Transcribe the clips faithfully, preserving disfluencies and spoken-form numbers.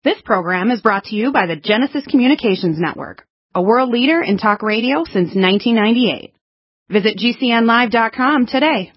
This program is brought to you by the Genesis Communications Network, a world leader in talk radio since nineteen ninety-eight. Visit G C N live dot com today.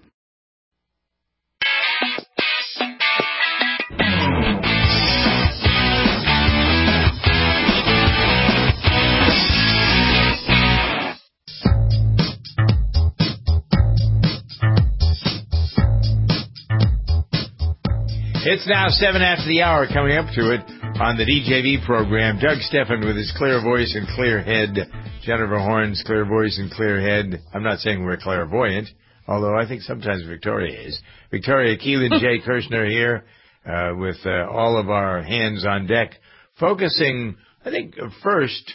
It's now seven after the hour, coming up to it on the D J V program. Doug Stephan with his clear voice and clear head. Jennifer Horn's clear voice and clear head. I'm not saying we're clairvoyant, although I think sometimes Victoria is. Victoria Keelan, Jay Kirshner here uh, with uh, all of our hands on deck, focusing, I think, first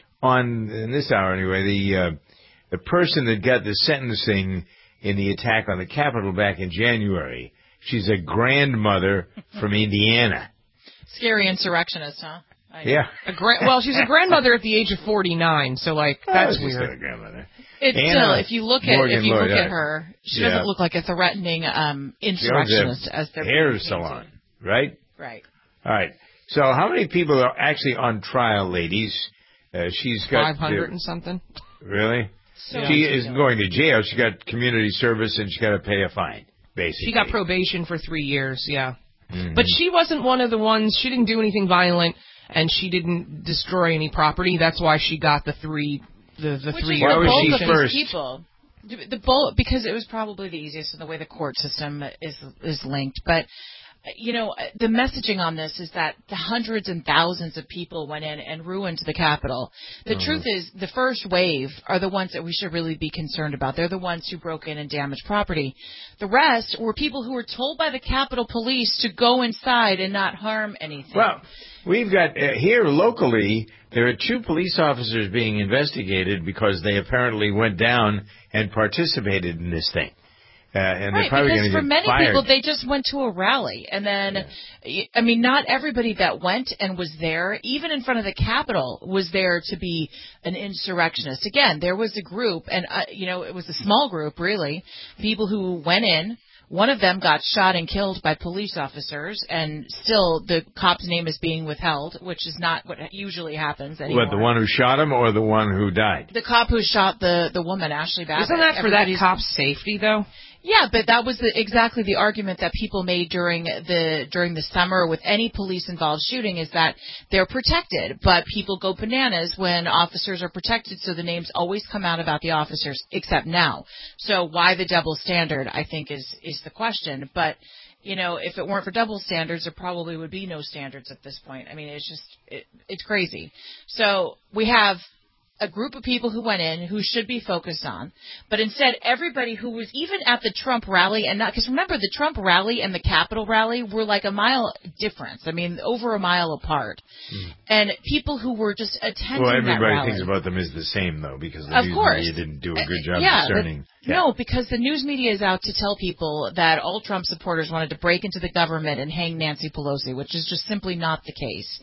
on, in this hour anyway, the uh, the person that got the sentencing in the attack on the Capitol back in January. She's a grandmother from Indiana. Scary insurrectionist, huh? I, yeah. A gra- well, she's a grandmother at the age of forty-nine, so like that's oh, weird. A grandmother. It's Anna, still, if you look at Morgan if you Lloyd, look at her, she yeah. doesn't look like a threatening um, insurrectionist as they're hair salon, right? Right. All right. So, how many people are actually on trial, ladies? Uh, she's got five hundred and something. Really? So she is going to jail. She got community service and she got to pay a fine. Basically. She got probation for three years, yeah. Mm-hmm. But she wasn't one of the ones, she didn't do anything violent, and she didn't destroy any property. That's why she got the three, the, the Which three is years. Why was she of first? People. The bullet, because it was probably the easiest in the way the court system is is linked. But, you know, the messaging on this is that the hundreds and thousands of people went in and ruined the Capitol. The uh-huh. truth is, the first wave are the ones that we should really be concerned about. They're the ones who broke in and damaged property. The rest were people who were told by the Capitol Police to go inside and not harm anything. Well, we've got uh, here locally, there are two police officers being investigated because they apparently went down and participated in this thing. Uh, and right, they're probably because for for many fired. people, they just went to a rally. And then, yeah. I mean, not everybody that went and was there, even in front of the Capitol, was there to be an insurrectionist. Again, there was a group, and, uh, you know, it was a small group, really, people who went in. One of them got shot and killed by police officers, and still the cop's name is being withheld, which is not what usually happens anymore. What, the one who shot him or the one who died? The cop who shot the, the woman, Ashley Babbitt. Isn't that for that cop's safety, though? Yeah, but that was the, exactly the argument that people made during the during the summer with any police-involved shooting is that they're protected, but people go bananas when officers are protected, so the names always come out about the officers, except now. So why the double standard, I think, is, is the question. But, you know, if it weren't for double standards, there probably would be no standards at this point. I mean, it's just, it, it's crazy. So we have a group of people who went in who should be focused on, but instead everybody who was even at the Trump rally, and not, because remember the Trump rally and the Capitol rally were like a mile difference. I mean, over a mile apart. Mm. And people who were just attending Well, everybody that rally, thinks about them as the same, though, because the of news course. media didn't do a good job yeah, discerning. But, yeah. No, because the news media is out to tell people that all Trump supporters wanted to break into the government and hang Nancy Pelosi, which is just simply not the case.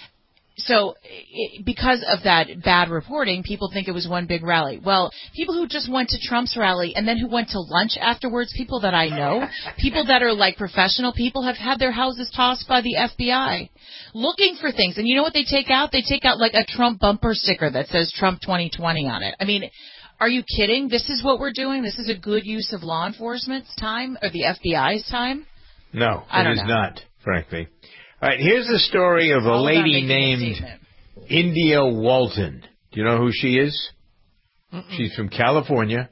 So it, because of that bad reporting, people think it was one big rally. Well, people who just went to Trump's rally and then who went to lunch afterwards, people that I know, people that are like professional people, have had their houses tossed by the F B I looking for things. And you know what they take out? They take out like a Trump bumper sticker that says Trump twenty twenty on it. I mean, are you kidding? This is what we're doing? This is a good use of law enforcement's time or the F B I's time? No, I it don't is know. not, frankly. All right, here's the story of a All lady named India Walton. Do you know who she is? Mm-mm. She's from California.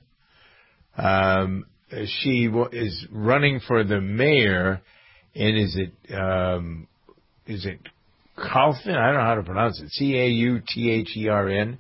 Um, she w- is running for the mayor in, is it, um, is it Kaufman? I don't know how to pronounce it. C A U T H E R N.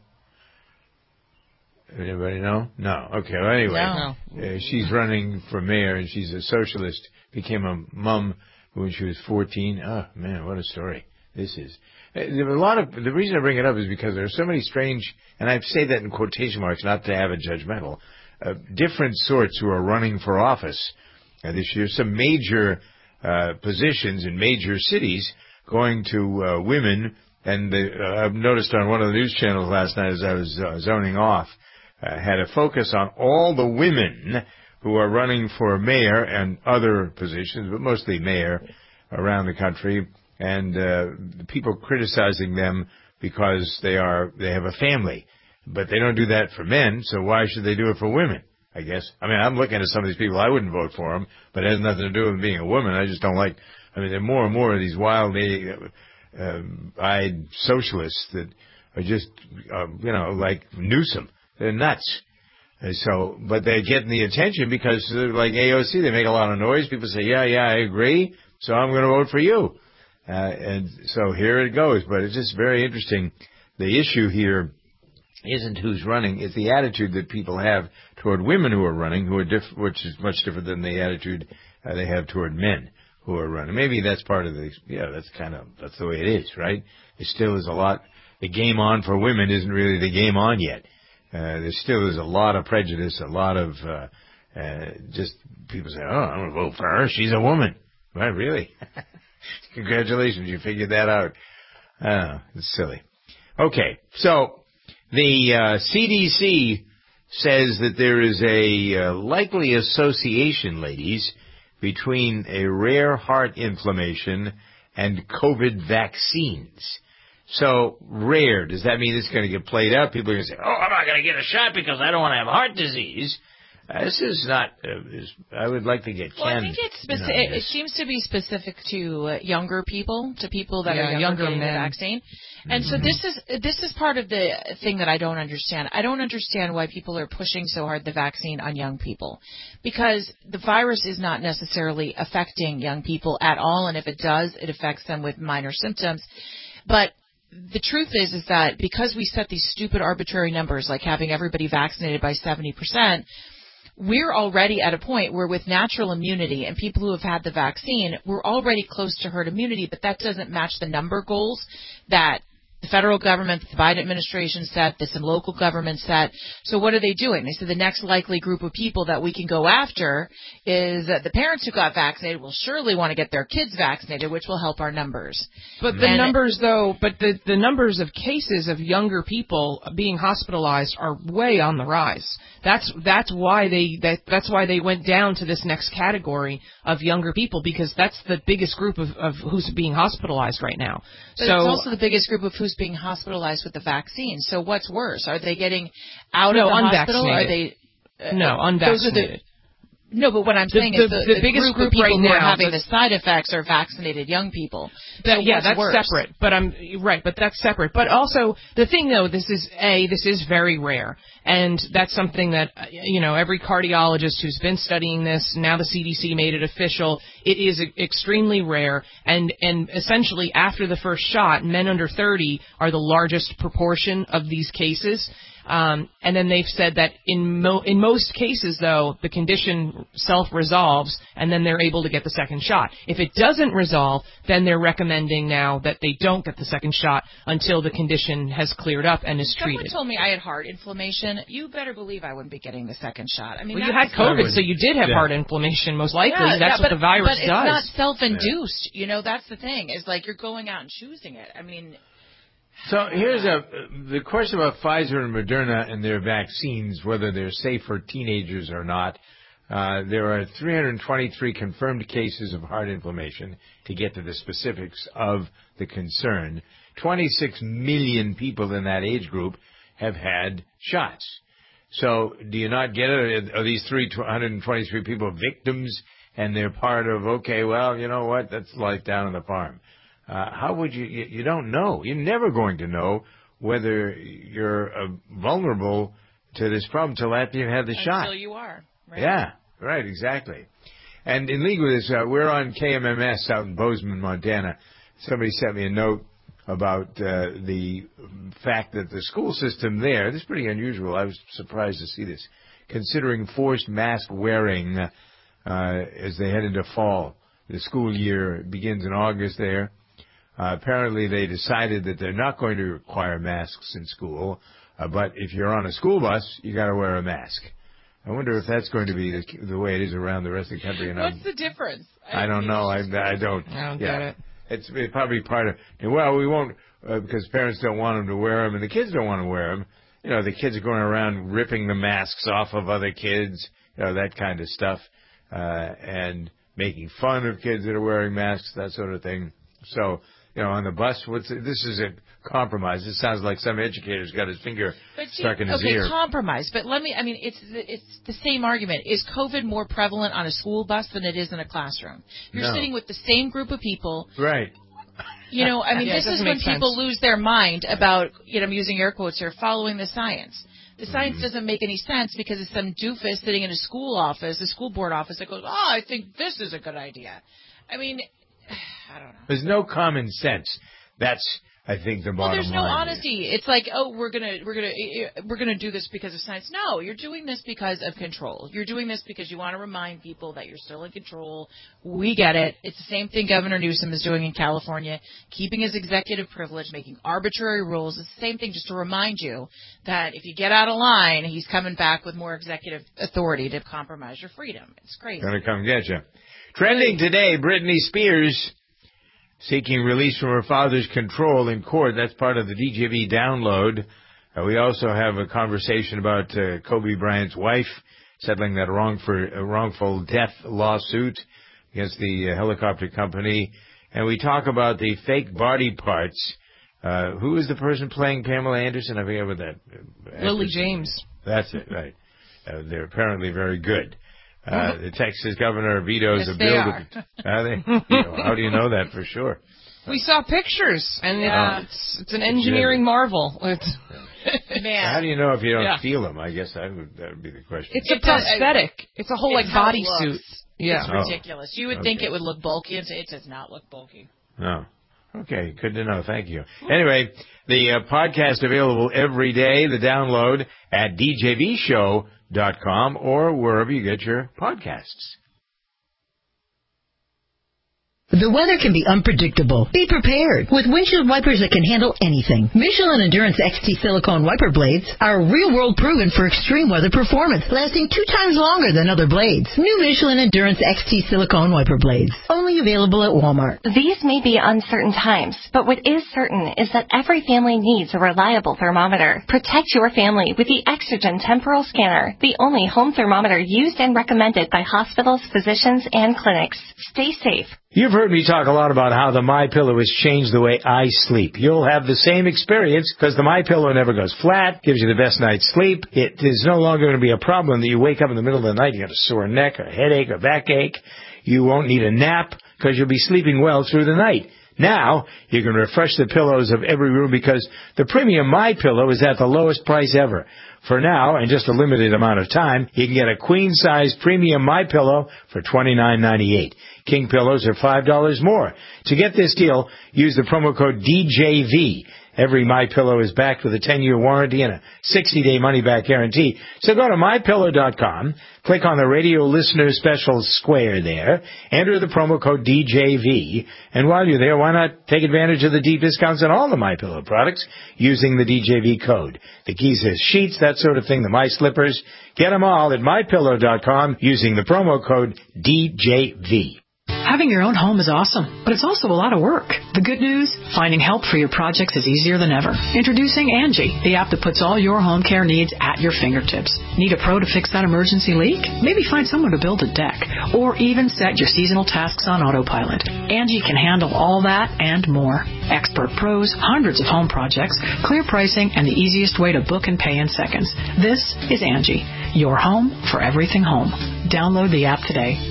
Anybody know? No. Okay, well, anyway. No. Uh, she's running for mayor, and she's a socialist, became a mom when she was fourteen. Oh, man, what a story this is. There are a lot of, the reason I bring it up is because there are so many strange, and I say that in quotation marks, not to have it judgmental, uh, different sorts who are running for office uh, this year. Some major uh, positions in major cities going to uh, women, and the, uh, I've noticed on one of the news channels last night as I was uh, zoning off, uh, had a focus on all the women who are running for mayor and other positions, but mostly mayor around the country. and uh, people criticizing them because they are they have a family. But they don't do that for men, so why should they do it for women, I guess? I mean, I'm looking at some of these people, I wouldn't vote for them, but it has nothing to do with being a woman. I just don't like, I mean, there are more and more of these wild-eyed uh, socialists that are just, uh, you know, like Newsom. They're nuts. And so, but they're getting the attention because, uh, like A O C, they make a lot of noise. People say, yeah, yeah, I agree, so I'm going to vote for you. Uh, and so here it goes. But it's just very interesting. The issue here isn't who's running, it's the attitude that people have toward women who are running, who are diff- which is much different than the attitude uh, they have toward men who are running. Maybe that's part of the, yeah, that's kind of, that's the way it is, right? It still is a lot, the game on for women isn't really the game on yet. Uh, there still is a lot of prejudice, a lot of, uh, uh, just people say, oh, I'm going to vote for her. She's a woman. Right, really? Congratulations, you figured that out. Oh, it's silly. Okay, so the uh, C D C says that there is a uh, likely association, ladies, between a rare heart inflammation and COVID vaccines. So, rare, does that mean it's going to get played up? People are going to say, oh, I'm not going to get a shot because I don't want to have heart disease. Uh, this is not, uh, is, I would like to get Ken. Well, I think it's specific, it, it seems to be specific to uh, younger people, to people that yeah, are younger, younger getting men. the vaccine. And mm-hmm. so this is this is part of the thing that I don't understand. I don't understand why people are pushing so hard the vaccine on young people, because the virus is not necessarily affecting young people at all, and if it does, it affects them with minor symptoms. But the truth is, is that because we set these stupid arbitrary numbers, like having everybody vaccinated by seventy percent, we're already at a point where with natural immunity and people who have had the vaccine, we're already close to herd immunity, but that doesn't match the number goals that the federal government, the Biden administration set, that some local governments set. So what are they doing? They said the next likely group of people that we can go after is uh, the parents who got vaccinated will surely want to get their kids vaccinated, which will help our numbers. But the and numbers, though, but the, the numbers of cases of younger people being hospitalized are way on the rise. That's that's why they that that's why they went down to this next category of younger people, because that's the biggest group of, of who's being hospitalized right now. But so it's also the biggest group of who's being hospitalized with the vaccine. So what's worse? Are they getting out no, of the unvaccinated. hospital? Are they uh, no unvaccinated? No, but what I'm saying the, is the, the, the biggest group, group of people right who now, are having the, the side effects are vaccinated young people. That, so yeah, what's that's worse? separate. But I'm right. But that's separate. But also the thing, though, this is a this is very rare, and that's something that you know every cardiologist who's been studying this, now the C D C made it official. It is extremely rare, and and essentially after the first shot, men under thirty are the largest proportion of these cases. Um, and then they've said that in mo- in most cases, though, the condition self-resolves, and then they're able to get the second shot. If it doesn't resolve, then they're recommending now that they don't get the second shot until the condition has cleared up and is Someone treated. told me I had heart inflammation. You better believe I wouldn't be getting the second shot. I mean, well, you had COVID, so you did have yeah. heart inflammation, most likely. Yeah, that's yeah, what but, the virus but it's does. not self-induced. Yeah. You know, that's the thing. Is like you're going out and choosing it. I mean. So here's a the question about Pfizer and Moderna and their vaccines, whether they're safe for teenagers or not. Uh, there are three hundred twenty-three confirmed cases of heart inflammation, to get to the specifics of the concern. twenty-six million people in that age group have had shots. So do you not get it? Are these three hundred twenty-three people victims, and they're part of, okay, well, you know what, that's life down on the farm. Uh, how would you, you, you don't know. You're never going to know whether you're uh, vulnerable to this problem until after you've had the Until shot. Until you are. Right? Yeah, right, exactly. And in league with this, uh, we're on K M M S out in Bozeman, Montana. Somebody sent me a note about uh, the fact that the school system there, this is pretty unusual, I was surprised to see this, considering forced mask wearing uh, as they head into fall. The school year begins in August there. Uh, apparently they decided that they're not going to require masks in school, uh, but if you're on a school bus, you got to wear a mask. I wonder if that's going to be the, the way it is around the rest of the country. And What's I'm, the difference? I, I don't know. I, I don't. I don't yeah. get it. It's, it's probably part of. Well, we won't uh, because parents don't want them to wear them, and the kids don't want to wear them. You know, the kids are going around ripping the masks off of other kids. You know, that kind of stuff, uh, and making fun of kids that are wearing masks, that sort of thing. So, you know, on the bus, what's it, this is a compromise. This sounds like some educator's got his finger but see, stuck in his okay, ear. Okay, compromise. But let me, I mean, it's the, it's the same argument. Is COVID more prevalent on a school bus than it is in a classroom? You're No. sitting with the same group of people. Right. You know, I mean, Yeah, this is when people sense. lose their mind about, you know, I'm using air quotes here, following the science. The science Mm-hmm. doesn't make any sense because it's some doofus sitting in a school office, a school board office, that goes, oh, I think this is a good idea. I mean, I don't know. There's no common sense. That's, I think, the bottom line. Well, there's no line honesty. Here. It's like, oh, we're gonna, we're gonna, we're gonna do this because of science. No, you're doing this because of control. You're doing this because you want to remind people that you're still in control. We get it. It's the same thing Governor Newsom is doing in California, keeping his executive privilege, making arbitrary rules. It's the same thing, just to remind you that if you get out of line, he's coming back with more executive authority to compromise your freedom. It's crazy. Gonna come get you. Trending today, Britney Spears seeking release from her father's control in court. That's part of the D J V download. Uh, we also have a conversation about uh, Kobe Bryant's wife settling that wrong for, uh, wrongful death lawsuit against the uh, helicopter company. And we talk about the fake body parts. Uh, who is the person playing Pamela Anderson? I forget what that. Uh, Lily James. That's it, right. Uh, they're apparently very good. Uh, the Texas governor vetoes Yes, a they bill. are. To, are they? You know, how do you know that for sure? We saw pictures, and Yeah. it's it's an engineering marvel. It's, Man. How do you know if you don't Yeah. feel them? I guess that would that would be the question. it's a It's a- prosthetic. It's a whole like It's how it bodysuit. looks. Yeah. It's Oh. ridiculous. You would think Okay. it would look bulky. It it does not look bulky. No. Okay, good to know. Thank you. Anyway, the uh, podcast available every day. The download at d j v show dot com or wherever you get your podcasts. The weather can be unpredictable. Be prepared with windshield wipers that can handle anything. Michelin Endurance X T silicone wiper blades are real-world proven for extreme weather performance, lasting two times longer than other blades. New Michelin Endurance X T silicone wiper blades, only available at Walmart. These may be uncertain times, but what is certain is that every family needs a reliable thermometer. Protect your family with the Exergen Temporal Scanner, the only home thermometer used and recommended by hospitals, physicians, and clinics. Stay safe. You've heard me talk a lot about how the MyPillow has changed the way I sleep. You'll have the same experience because the MyPillow never goes flat, gives you the best night's sleep. It is no longer going to be a problem that you wake up in the middle of the night, you got a sore neck, a headache, a backache. You won't need a nap because you'll be sleeping well through the night. Now, you can refresh the pillows of every room because the premium MyPillow is at the lowest price ever. For now, and just a limited amount of time, you can get a queen-size premium MyPillow for twenty-nine ninety-eight. King pillows are five dollars more. To get this deal, use the promo code D J V. Every MyPillow is backed with a ten-year warranty and a sixty-day money-back guarantee. So go to my pillow dot com, click on the radio listener special square there, enter the promo code D J V, and while you're there, why not take advantage of the deep discounts on all the MyPillow products using the D J V code. The keys is sheets, that sort of thing, the My Slippers. Get them all at my pillow dot com using the promo code D J V. Having your own home is awesome, but it's also a lot of work. The good news? Finding help for your projects is easier than ever. Introducing Angie, the app that puts all your home care needs at your fingertips. Need a pro to fix that emergency leak? Maybe find someone to build a deck, or even set your seasonal tasks on autopilot. Angie can handle all that and more. Expert pros, hundreds of home projects, clear pricing, and the easiest way to book and pay in seconds. This is Angie, your home for everything home. Download the app today.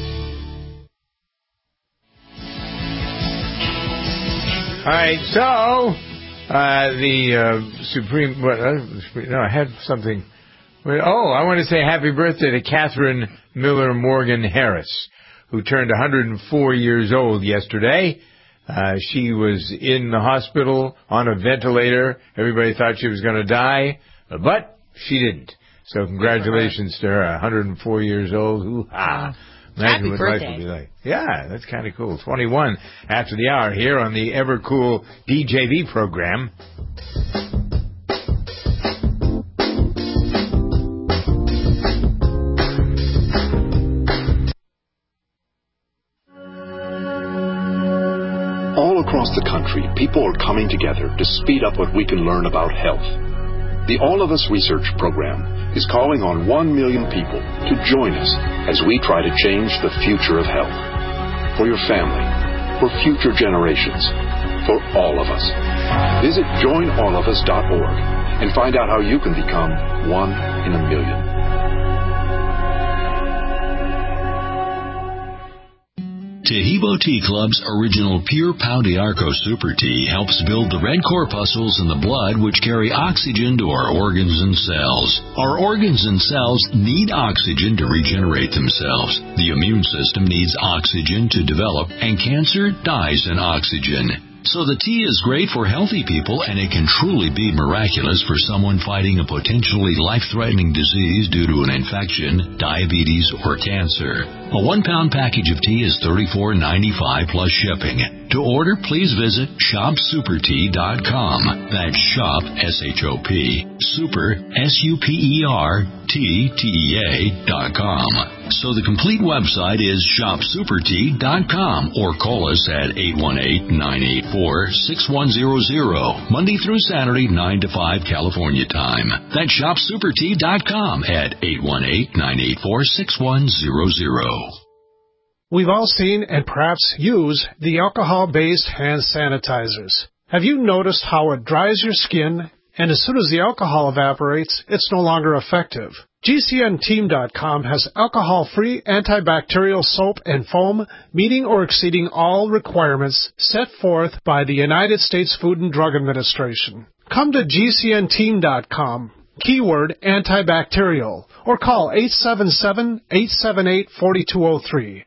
All right, so uh, the uh, Supreme. What, uh, no, I had something. Oh, I want to say happy birthday to Catherine Miller Morgan Harris, who turned one hundred four years old yesterday. Uh, she was in the hospital on a ventilator. Everybody thought she was going to die, but she didn't. So congratulations to her, one hundred four years old. Hoo-ha. Imagine Happy what birthday. life would be like. Yeah, that's kind of cool. twenty-one after the hour here on the ever cool D J V program. All across the country, people are coming together to speed up what we can learn about health. The All of Us Research Program is calling on one million people to join us as we try to change the future of health. For your family, for future generations, for all of us. Visit join all of us dot org and find out how you can become one in a million. Tahibo Tea Club's original Pure Pau d'Arco Super Tea helps build the red corpuscles in the blood which carry oxygen to our organs and cells. Our organs and cells need oxygen to regenerate themselves. The immune system needs oxygen to develop, and cancer dies in oxygen. So the tea is great for healthy people, and it can truly be miraculous for someone fighting a potentially life-threatening disease due to an infection, diabetes, or cancer. A one-pound package of tea is thirty-four ninety-five plus shipping. To order, please visit shop super tea dot com. That's shop, S H O P, super, S U P E R, T, T E A, dot com. So the complete website is shop super tea dot com, or call us at eight one eight, nine eight four, six one zero zero, Monday through Saturday, nine to five California time. That's shop super tea dot com at eight one eight, nine eight four, six one zero zero. We've all seen and perhaps use the alcohol-based hand sanitizers. Have you noticed how it dries your skin, and as soon as the alcohol evaporates, it's no longer effective? G C N team dot com has alcohol-free antibacterial soap and foam meeting or exceeding all requirements set forth by the United States Food and Drug Administration. Come to G C N team dot com, keyword antibacterial, or call eight seven seven, eight seven eight, four two zero three.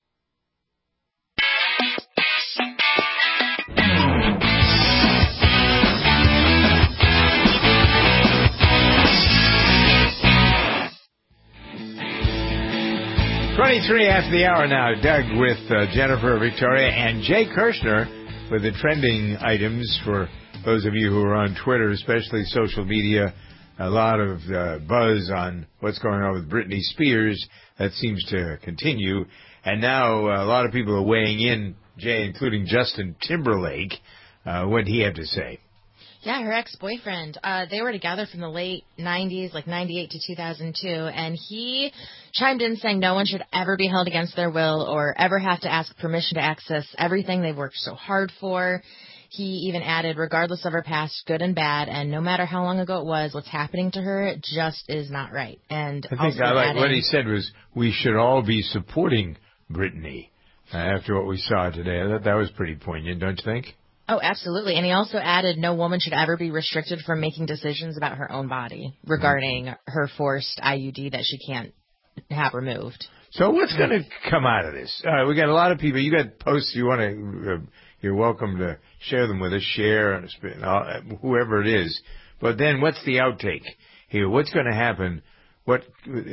twenty-three after the hour now. Doug with uh, Jennifer, Victoria, and Jay Kirshner with the trending items for those of you who are on Twitter, especially social media. A lot of uh, buzz on what's going on with Britney Spears. That seems to continue. And now uh, a lot of people are weighing in, Jay, including Justin Timberlake. Uh, what did he have to say? Yeah, her ex-boyfriend. Uh, they were together from the late nineties, like ninety-eight to two thousand two, and he chimed in saying no one should ever be held against their will or ever have to ask permission to access everything they've worked so hard for. He even added, regardless of her past, good and bad, and no matter how long ago it was, what's happening to her just is not right. And I think I like adding, what he said was we should all be supporting Britney uh, after what we saw today. I thought that was pretty poignant, don't you think? Oh, absolutely. And he also added no woman should ever be restricted from making decisions about her own body regarding mm-hmm. her forced I U D that she can't have removed. So what's going to come out of this? Uh, we got a lot of people. You got posts you want to, uh, you're welcome to share them with us, share, uh, whoever it is. But then what's the outtake here? What's going to happen? What,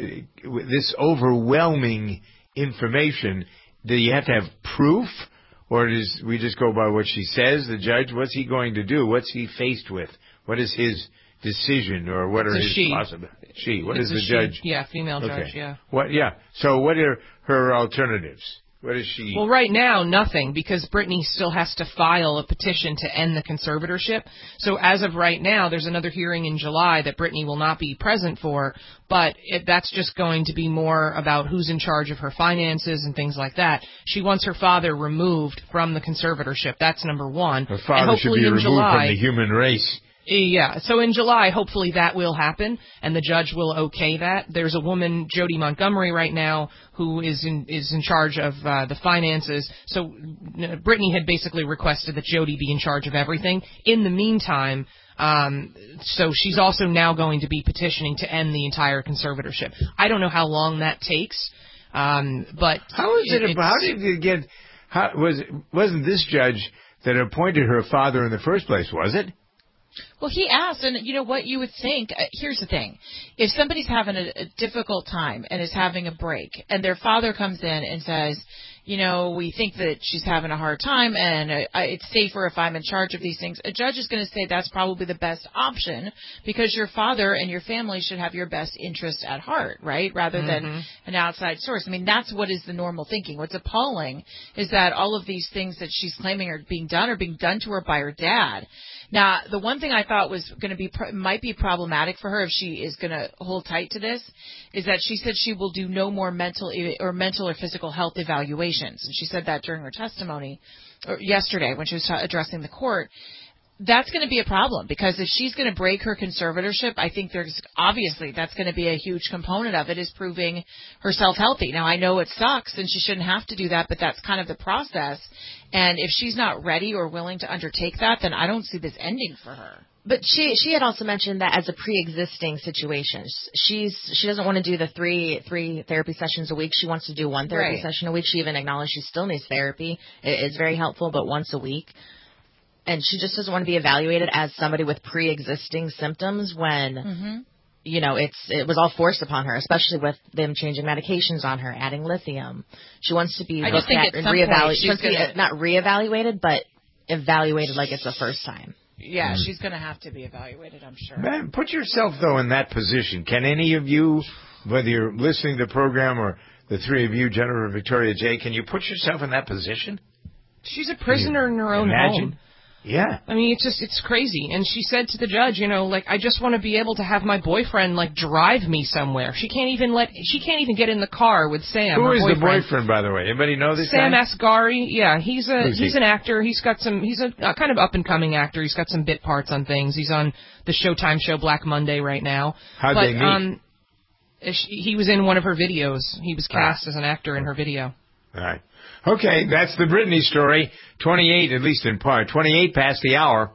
uh, this overwhelming information, do you have to have proof? Or does we just go by what she says, the judge? What's he going to do? What's he faced with? What is his decision, or what it's are his she. possibilities? She. What it's is the she. judge? Yeah, female judge, okay. yeah. What? Yeah. So what are her alternatives? What is she? Well, right now, nothing, because Britney still has to file a petition to end the conservatorship. So as of right now, there's another hearing in July that Britney will not be present for, but it, that's just going to be more about who's in charge of her finances and things like that. She wants her father removed from the conservatorship. That's number one. Her father should be removed July, from the human race. Yeah, so in July, hopefully that will happen, and the judge will okay that. There's a woman, Jody Montgomery, right now, who is in is in charge of uh, the finances. So Britney had basically requested that Jody be in charge of everything. In the meantime, um, so she's also now going to be petitioning to end the entire conservatorship. I don't know how long that takes, um, but how is it? How did you get? How, was it, wasn't this judge that appointed her father in the first place? Was it? Well, he asked, and you know what you would think, uh, here's the thing. If somebody's having a, a difficult time and is having a break, and their father comes in and says, you know, we think that she's having a hard time, and uh, it's safer if I'm in charge of these things, a judge is going to say that's probably the best option because your father and your family should have your best interest at heart, right, rather than mm-hmm. an outside source. I mean, that's what is the normal thinking. What's appalling is that all of these things that she's claiming are being done are being done to her by her dad. Now, the one thing I thought was going to be might be problematic for her if she is going to hold tight to this is that she said she will do no more mental or mental or physical health evaluations. medications. And she said that during her testimony or yesterday when she was ta- addressing the court. That's going to be a problem because if she's going to break her conservatorship, I think there's obviously that's going to be a huge component of it is proving herself healthy. Now, I know it sucks and she shouldn't have to do that, but that's kind of the process. And if she's not ready or willing to undertake that, then I don't see this ending for her. But she she had also mentioned that as a pre-existing situation, she's she doesn't want to do the three three therapy sessions a week. She wants to do one therapy Right. session a week. She even acknowledged she still needs therapy. It is very helpful, but once a week. And she just doesn't want to be evaluated as somebody with pre-existing symptoms when, Mm-hmm. you know, it's it was all forced upon her, especially with them changing medications on her, adding lithium. She wants to be I just looked think at at and some point reevaluated. she's She wants to be, gonna- uh, not reevaluated, but evaluated like it's the first time. Yeah, Mm. she's going to have to be evaluated, I'm sure. Man, put yourself, though, in that position. Can any of you, whether you're listening to the program or the three of you, Jennifer and Victoria J., can you put yourself in that position? She's a prisoner in her own Imagine. home. Yeah. I mean, it's just, it's crazy. And she said to the judge, you know, like, I just want to be able to have my boyfriend, like, drive me somewhere. She can't even let, she can't even get in the car with Sam, Who her is boyfriend. the boyfriend, by the way? Anybody know this Sam guy? Asghari, yeah, he's a Who's he's he? an actor. He's got some. He's a, a kind of up and coming actor. He's got some bit parts on things. He's on the Showtime show Black Monday right now. How'd but, they meet? Um, she, he was in one of her videos. He was cast Ah. as an actor in her video. All right. Okay, that's the Brittany story. twenty-eight, at least in part. twenty-eight past the hour.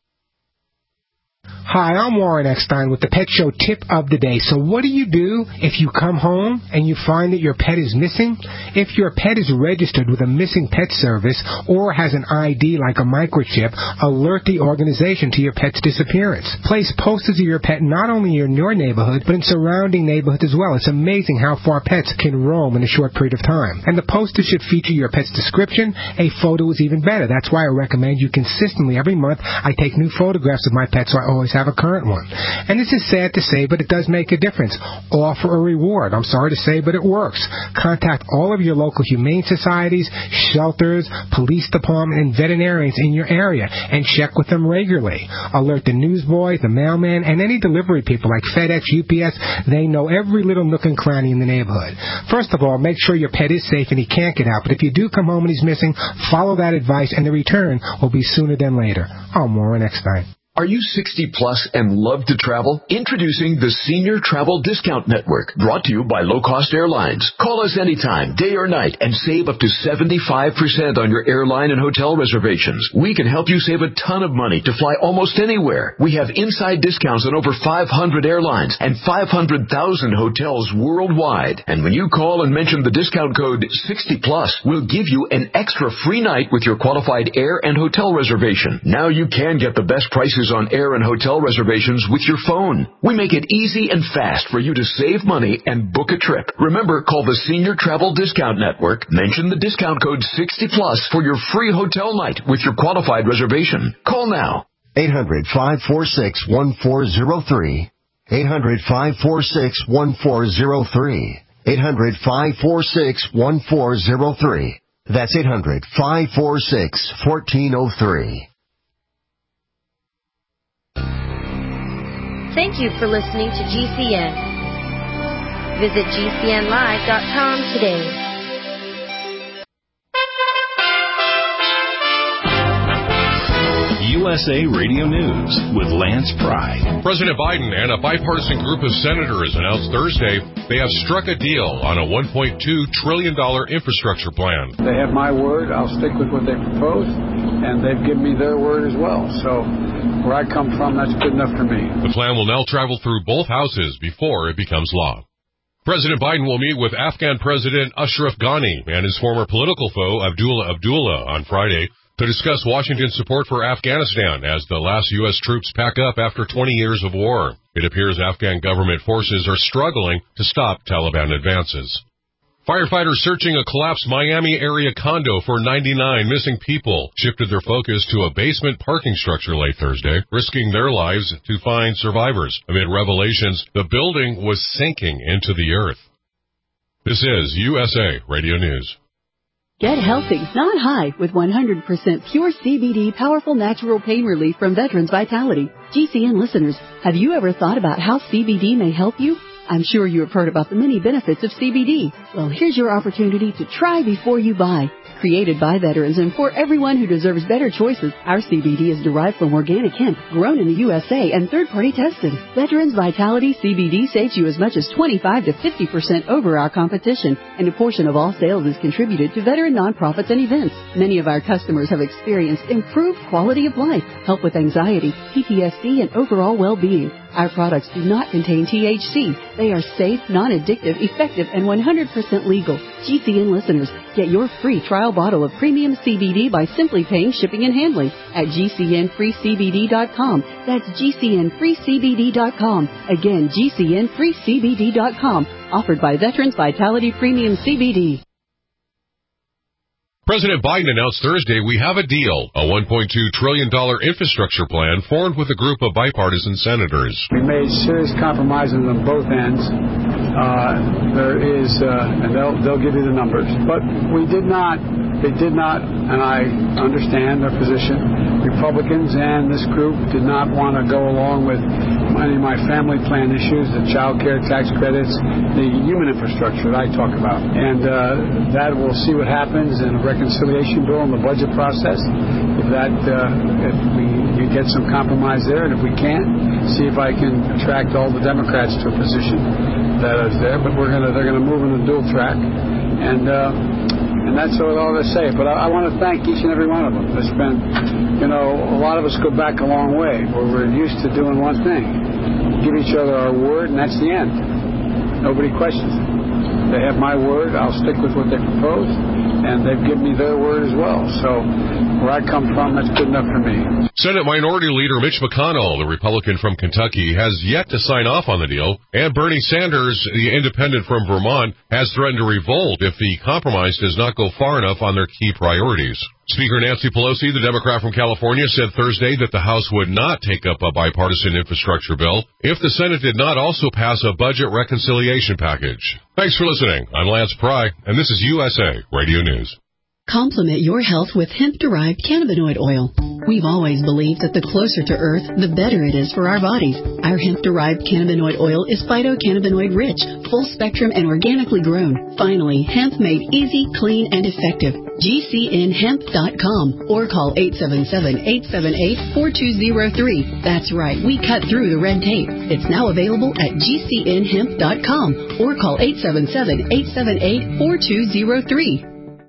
Hi, I'm Warren Eckstein with the Pet Show Tip of the Day. So what do you do if you come home and you find that your pet is missing? If your pet is registered with a missing pet service or has an I D like a microchip, alert the organization to your pet's disappearance. Place posters of your pet not only in your neighborhood, but in surrounding neighborhoods as well. It's amazing how far pets can roam in a short period of time. And the posters should feature your pet's description. A photo is even better. That's why I recommend you consistently every month I take new photographs of my pets so I always have a current one. And this is sad to say, but it does make a difference. Offer a reward. I'm sorry to say, but it works. Contact all of your local humane societies, shelters, police department, and veterinarians in your area and check with them regularly. Alert the newsboy, the mailman, and any delivery people like FedEx, U P S. They know every little nook and cranny in the neighborhood. First of all, make sure your pet is safe and he can't get out. But if you do come home and he's missing, follow that advice and the return will be sooner than later. I'm Warren Eckstein. Are you sixty plus and love to travel? Introducing the Senior Travel Discount Network, brought to you by Low Cost Airlines. Call us anytime, day or night, and save up to seventy-five percent on your airline and hotel reservations. We can help you save a ton of money to fly almost anywhere. We have inside discounts on over five hundred airlines and five hundred thousand hotels worldwide. And when you call and mention the discount code sixty plus, we'll give you an extra free night with your qualified air and hotel reservation. Now you can get the best prices on air and hotel reservations with your phone. We make it easy and fast for you to save money and book a trip. Remember, call the Senior Travel Discount Network, mention the discount code sixty plus for your free hotel night with your qualified reservation. Call now. eight hundred, five four six, one four zero three. eight hundred, five four six, one four zero three. eight hundred, five four six, one four zero three. That's eight hundred, five four six, one four zero three. Thank you for listening to G C N. Visit G C N live dot com today. U S A Radio News with Lance Pry. President Biden and a bipartisan group of senators announced Thursday they have struck a deal on a one point two trillion dollars infrastructure plan. They have my word. I'll stick with what they propose, and they've given me their word as well. So where I come from, that's good enough for me. The plan will now travel through both houses before it becomes law. President Biden will meet with Afghan President Ashraf Ghani and his former political foe Abdullah Abdullah on Friday to discuss Washington's support for Afghanistan as the last U S troops pack up after twenty years of war. It appears Afghan government forces are struggling to stop Taliban advances. Firefighters searching a collapsed Miami area condo for ninety-nine missing people shifted their focus to a basement parking structure late Thursday, risking their lives to find survivors. Amid revelations, the building was sinking into the earth. This is U S A Radio News. Get healthy, not high, with one hundred percent pure C B D powerful natural pain relief from Veterans Vitality. G C N listeners, have you ever thought about how C B D may help you? I'm sure you have heard about the many benefits of C B D. Well, here's your opportunity to try before you buy. Created by veterans and for everyone who deserves better choices, our C B D is derived from organic hemp, grown in the U S A and third-party tested. Veterans Vitality C B D saves you as much as twenty-five to fifty percent over our competition, and a portion of all sales is contributed to veteran nonprofits and events. Many of our customers have experienced improved quality of life, help with anxiety, P T S D, and overall well-being. Our products do not contain T H C. They are safe, non-addictive, effective, and one hundred percent legal. G C N listeners, get your free trial bottle of premium C B D by simply paying shipping and handling at G C N free C B D dot com. That's G C N free C B D dot com. Again, G C N free C B D dot com. Offered by Veterans Vitality Premium C B D. President Biden announced Thursday we have a deal, a one point two trillion dollars infrastructure plan formed with a group of bipartisan senators. We made serious compromises on both ends. Uh, there is, uh, and they'll, they'll give you the numbers. But we did not, they did not, and I understand their position, Republicans and this group did not want to go along with any of my family plan issues, the child care tax credits, the human infrastructure that I talk about. And uh, that we'll see what happens in the reconciliation bill and the budget process. If that, uh, if we you get some compromise there, and if we can't, see if I can attract all the Democrats to a position that is there. But we're gonna, they're gonna move in a dual track, and uh, and that's all I say. But I, I want to thank each and every one of them. It's been, you know, a lot of us go back a long way where we're used to doing one thing, give each other our word, and that's the end. Nobody questions it. They have my word. I'll stick with what they propose, and they've given me their word as well. So where I come from, that's good enough for me. Senate Minority Leader Mitch McConnell, the Republican from Kentucky, has yet to sign off on the deal, and Bernie Sanders, the independent from Vermont, has threatened to revolt if the compromise does not go far enough on their key priorities. Speaker Nancy Pelosi, the Democrat from California, said Thursday that the House would not take up a bipartisan infrastructure bill if the Senate did not also pass a budget reconciliation package. Thanks for listening. I'm Lance Pry, and this is U S A Radio News. Complement your health with hemp-derived cannabinoid oil. We've always believed that the closer to Earth, the better it is for our bodies. Our hemp-derived cannabinoid oil is phytocannabinoid-rich, full-spectrum, and organically grown. Finally, hemp made easy, clean, and effective. G C N hemp dot com or call eight seven seven, eight seven eight, four two zero three. That's right, we cut through the red tape. It's now available at G C N hemp dot com or call eight seven seven, eight seven eight, four two zero three.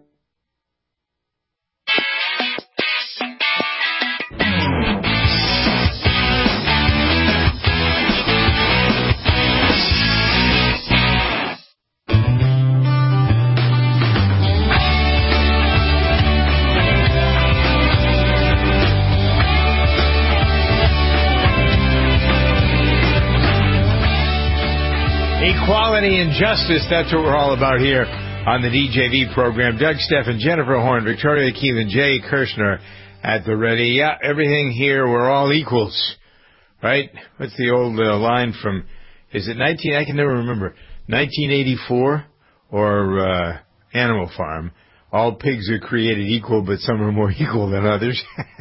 Equality and justice, that's what we're all about here on the D J V program. Doug Steffen, Jennifer Horn, Victoria Keelan, Jay Kirshner at the ready. Yeah, everything here, we're all equals, right? What's the old uh, line from, is it nineteen, I can never remember, nineteen eighty-four or uh, Animal Farm? All pigs are created equal, but some are more equal than others.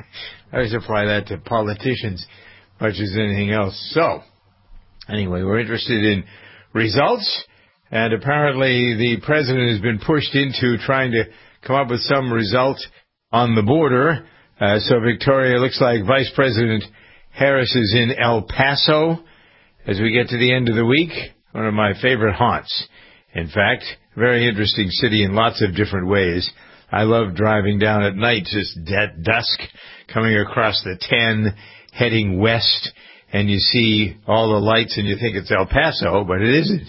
I always apply that to politicians much as anything else. So, anyway, we're interested in results, and apparently the president has been pushed into trying to come up with some result on the border. Uh, so, Victoria, looks like Vice President Harris is in El Paso as we get to the end of the week, one of my favorite haunts. In fact, very interesting city in lots of different ways. I love driving down at night, just at dusk, coming across the ten, heading west, and you see all the lights and you think it's El Paso, but it isn't.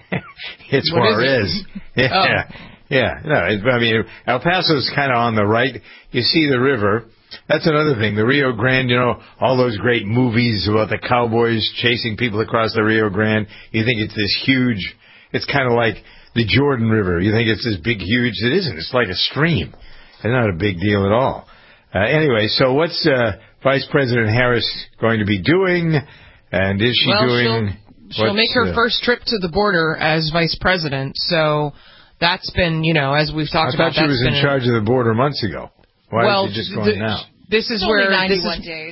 It's Juarez. Yeah. Oh. Yeah. No, it, I mean, El Paso's kind of on the right. You see the river. That's another thing. The Rio Grande, you know, all those great movies about the cowboys chasing people across the Rio Grande. You think it's this huge, it's kind of like the Jordan River. You think it's this big, huge. It isn't. It's like a stream. It's not a big deal at all. Uh, anyway, so what's uh, Vice President Harris going to be doing? And is she well, doing... She'll, she'll make her uh, first trip to the border as Vice President. So that's been, you know, as we've talked I about... I thought she was in a, charge of the border months ago. Why well, is she just going the, now? This is it's where... Only ninety-one this is, days.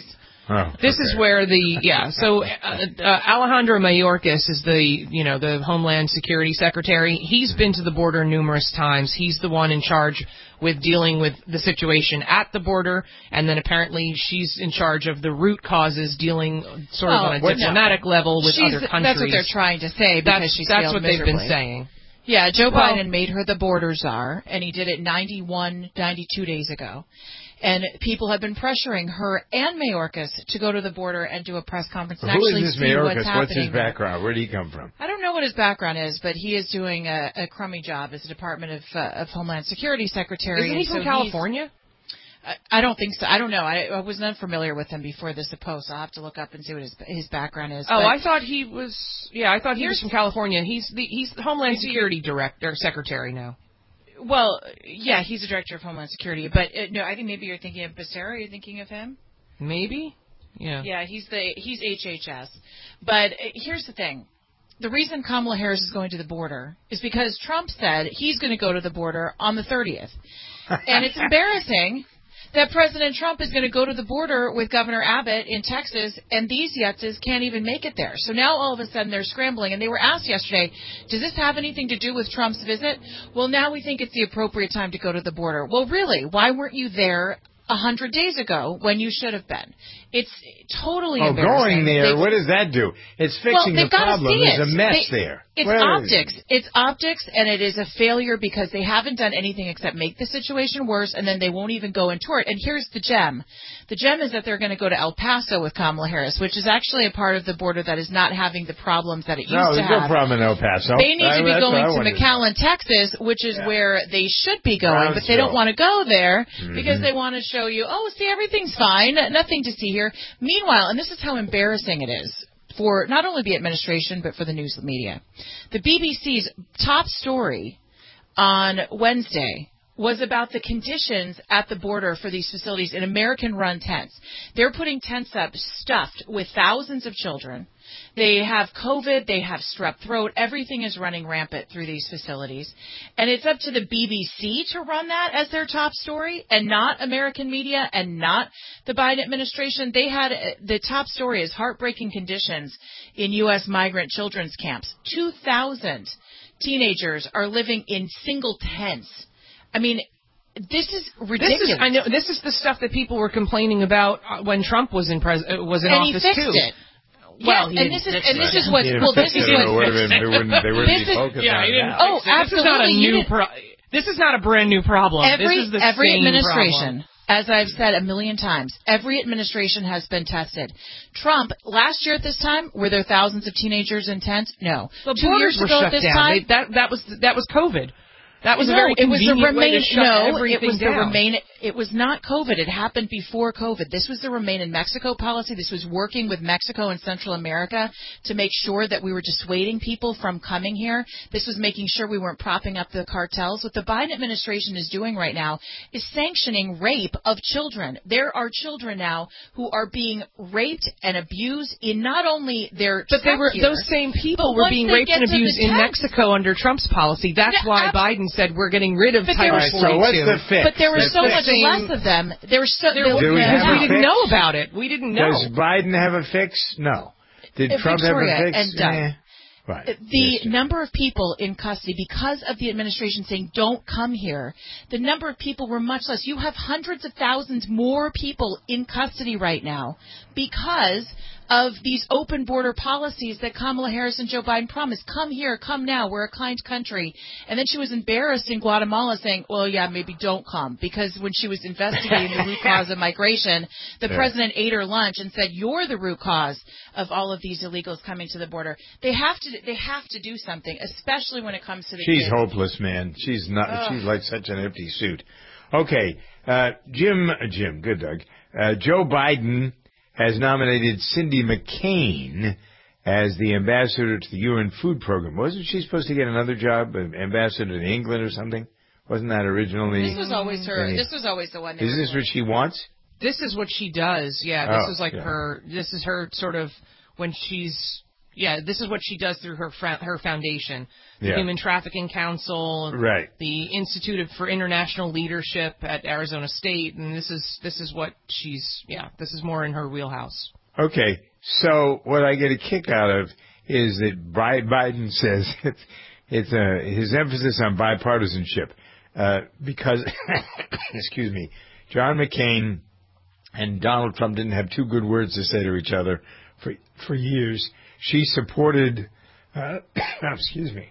Oh, this okay. is where the yeah. So uh, uh, Alejandro Mayorkas is the you know the Homeland Security Secretary. He's been to the border numerous times. He's the one in charge with dealing with the situation at the border, and then apparently she's in charge of the root causes, dealing sort well, of on a diplomatic no. level with She's, other countries. That's what they're trying to say because that's, she's that's what they've been saying. Yeah, Joe well, Biden made her the border czar, and he did it ninety-one, ninety-two days ago. And people have been pressuring her and Mayorkas to go to the border and do a press conference and Who actually is this see Mayorkas? what's happening. What's his there. background? Where did he come from? I don't know what his background is, but he is doing a, a crummy job as the Department of, uh, of Homeland Security Secretary. Isn't he from so California? I, I don't think so. I don't know. I, I was not familiar with him before this post. I'll have to look up and see what his his background is. Oh, but I thought he was. Yeah, I thought he was from California. He's the he's the Homeland Security Director, Secretary now. Well, yeah, he's the Director of Homeland Security. But uh, no, I think maybe you're thinking of Becerra. Are you thinking of him? Maybe. Yeah. Yeah, he's the he's H H S. But uh, here's the thing. The reason Kamala Harris is going to the border is because Trump said he's going to go to the border on the thirtieth. And it's embarrassing that President Trump is going to go to the border with Governor Abbott in Texas, and these yutzes can't even make it there. So now all of a sudden they're scrambling, and they were asked yesterday, does this have anything to do with Trump's visit? Well, now we think it's the appropriate time to go to the border. Well, really, why weren't you there a hundred days ago when you should have been? It's totally oh, embarrassing. going there, They've, what does that do? It's fixing well, they've the got to problem. see There's it. a mess they, there. It's Where optics. It? It's optics, and it is a failure because they haven't done anything except make the situation worse, and then they won't even go and tour it. And here's the gem. The gem is that they're going to go to El Paso with Kamala Harris, which is actually a part of the border that is not having the problems that it used no, to there's have. no problem in El Paso. They need I, to be going to wondered. McAllen, Texas, which is yeah. where they should be going, but they don't want to go there mm-hmm. because they want to show you, oh, see, everything's fine, nothing to see here. Meanwhile, and this is how embarrassing it is for not only the administration but for the news media, the B B C's top story on Wednesday was about the conditions at the border for these facilities in American-run tents. They're putting tents up stuffed with thousands of children. They have COVID. They have strep throat. Everything is running rampant through these facilities. And it's up to the B B C to run that as their top story and not American media and not the Biden administration. They had the top story is heartbreaking conditions in U S migrant children's camps. two thousand teenagers are living in single tents. I mean, this is ridiculous. This is, I know, this is the stuff that people were complaining about when Trump was in pres- was in and office he fixed too. It. Well, yeah, and this is and this is what well this is what they wouldn't, they wouldn't, they wouldn't be focused yeah, on that. Oh, absolutely. This is not a new pro- This is not a brand new problem. Every this is the every same administration, problem. as I've said a million times, every administration has been tested. Trump last year at this time, were there thousands of teenagers in tents? No. The Two years were ago shut at this down. time, they, that that was that was COVID. That was no, a very it was the convenient way remain. to shut No, everything it was down. the remain. It was not COVID. It happened before COVID. This was the remain in Mexico policy. This was working with Mexico and Central America to make sure that we were dissuading people from coming here. This was making sure we weren't propping up the cartels. What the Biden administration is doing right now is sanctioning rape of children. There are children now who are being raped and abused in not only their but they were here, those same people were being raped and abused in Mexico under Trump's policy. That's yeah, why ab- Biden said we're getting rid of but Title right, so what's the fix? But there was the so fix. much less of them. There were so there, Do we because have we a didn't fix? know about it. We didn't know. Does Biden have a fix? No. Did Uh, Trump Victoria have a fix? and Doug. Eh. Right. The yes, number of people in custody, because of the administration saying don't come here, the number of people were much less. You have hundreds of thousands more people in custody right now because of these open border policies that Kamala Harris and Joe Biden promised. Come here, come now, we're a kind country. And then she was embarrassed in Guatemala saying, well, yeah, maybe don't come. Because when she was investigating the root cause of migration, the yeah. president ate her lunch and said, you're the root cause of all of these illegals coming to the border. They have to they have to do something, especially when it comes to the She's kids. hopeless, man. She's not. Ugh. She's like such an empty suit. Okay, uh, Jim, uh, Jim, good Doug. Uh, Joe Biden has nominated Cindy McCain as the ambassador to the U N Food Program. Wasn't she supposed to get another job, an ambassador to England or something? Wasn't that originally? This was always her. Any, this was always the one. They is were this doing. what she wants? This is what she does. Yeah, this Oh, is like yeah. her. This is her sort of when she's yeah, this is what she does through her fra- her foundation, the Yeah. Human Trafficking Council, Right. the Institute for International Leadership at Arizona State, and this is this is what she's yeah, this is more in her wheelhouse. Okay, so what I get a kick out of is that Biden says it's, it's uh, his emphasis on bipartisanship uh, because, excuse me, John McCain and Donald Trump didn't have two good words to say to each other for for years. She supported, uh, excuse me.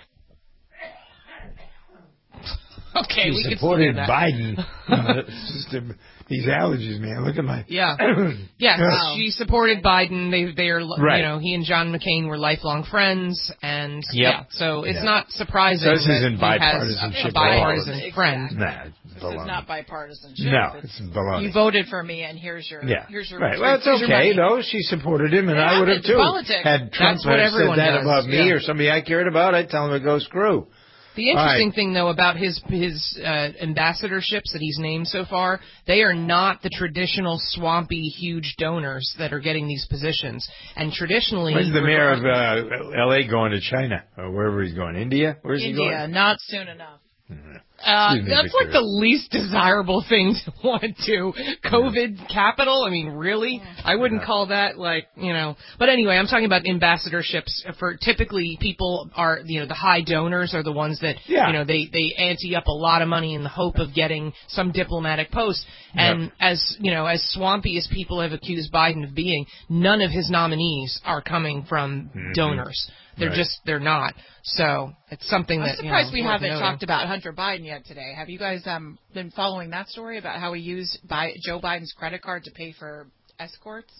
Okay, she we can supported that. Biden. uh, it's just, uh, these allergies, man. Look at my. Yeah. Yes, Wow. she supported Biden. They they are Right. you know, he and John McCain were lifelong friends, and Yep. yeah, so it's Yeah. not surprising So this that isn't he has bipartisanship a at all. bipartisan Exactly. friend. Nah, it's This baloney. is not bipartisanship. No, It's, it's baloney. you voted for me, and here's your Yeah. here's your Right. Well, it's here's your okay, money. though. She supported him, and It I would have, happens. too. Politics. Had Trump That's what had everyone said that does, about me yeah. or somebody I cared about, I'd tell him to go screw. The interesting All right. thing, though, about his his uh, ambassadorships that he's named so far, they are not the traditional swampy, huge donors that are getting these positions. And traditionally, When's the mayor of uh, L A going to China or wherever he's going? India? Where's he India, going? not soon enough. Uh, Excuse me, that's like Victoria. the least desirable thing to want to do. COVID capital? I mean, really? I wouldn't call that like, you know. But anyway, I'm talking about ambassadorships for typically people are, you know, the high donors are the ones that, Yeah. you know, they, they ante up a lot of money in the hope of getting some diplomatic post. And Yep. as, you know, as swampy as people have accused Biden of being, none of his nominees are coming from Mhm. donors. They're Right. just, they're not. So it's something I'm that, surprised you know, we is worth haven't noting. talked about Hunter Biden yet today. Have you guys um, been following that story about how he used Bi- Joe Biden's credit card to pay for escorts?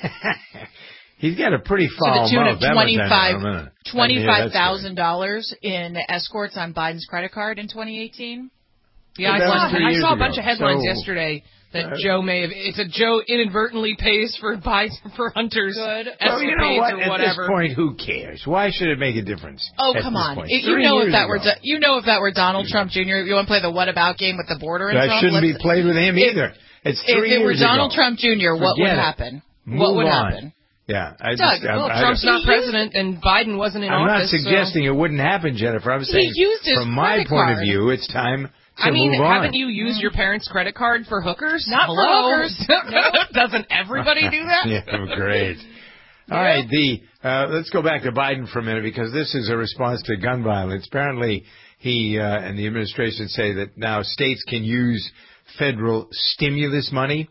He's got a pretty To foul the tune mouth. of That much I know. I'm twenty-five gonna- twenty-five thousand dollars in escorts on Biden's credit card in twenty eighteen. Yeah, I That was saw, three I years saw a ago. bunch of headlines So, yesterday that uh, Joe may have. It's a Joe inadvertently pays for Biden for Hunter's Good. Well, you know escapades what? or At whatever. this point, who cares? Why should it make a difference? Oh, at come this on! point? It- you Three know if years that were ago. Do- you know if that were Donald Trump Junior You want to play the what about game with the border and That Trump? shouldn't be Let's- played with him if- either. It's If three it were years Donald ago. Trump Junior, what would Forget it. happen? Move what would on. happen? Yeah, I Doug, just, I, well, I, Trump's I, not president and Biden wasn't in I'm not office. so- suggesting it wouldn't happen, Jennifer. I'm saying, used his from my credit point of card. view, it's time to I mean, move on. haven't you used your parents' credit card for hookers? Not for Hello? hookers. Doesn't everybody do that? Yeah, great. All right, the uh, let's go back to Biden for a minute because this is a response to gun violence. Apparently, he uh, and the administration say that now states can use federal stimulus money